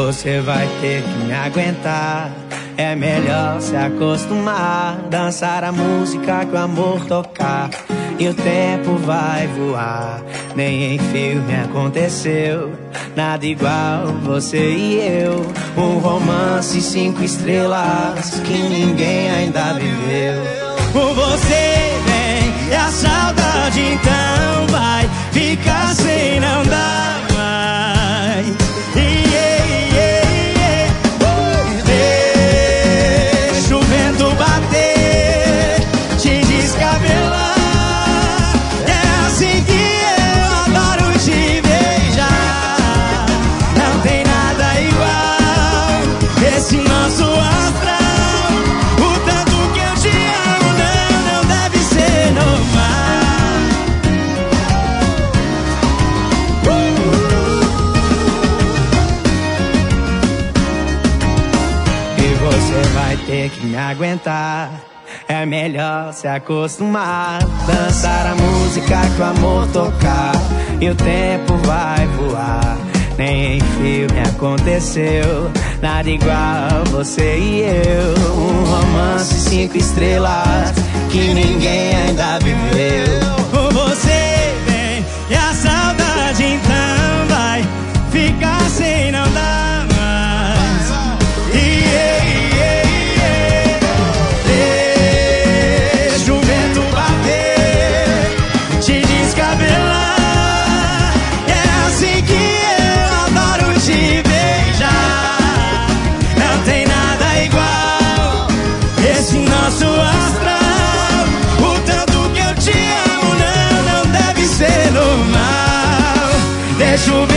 você vai ter que me aguentar. É melhor se acostumar, dançar a música que o amor tocar. E o tempo vai voar, nem em filme aconteceu. Nada igual você e eu. Um romance 5 estrelas que ninguém ainda viveu. Com você vem e a saudade então vai ficar sem não dar mais. Deixa o vento bater, te descabelar. É assim que eu adoro te beijar. Não tem nada igual esse nosso astral. O tanto que eu te amo não deve ser normal. E você vai ter que me aguentar. É melhor se acostumar, dançar a música que o amor tocar. E o tempo vai voar, nem em filme aconteceu. Nada igual você e eu. Um romance 5 estrelas que ninguém ainda viveu. Com você vem e a saudade então vai ficar sem não dar mais. Deixa o vento bater, te descabelar. É assim que eu adoro te beijar. Não tem nada igual esse nosso astral. O tanto que eu te amo não deve ser normal. Deixa o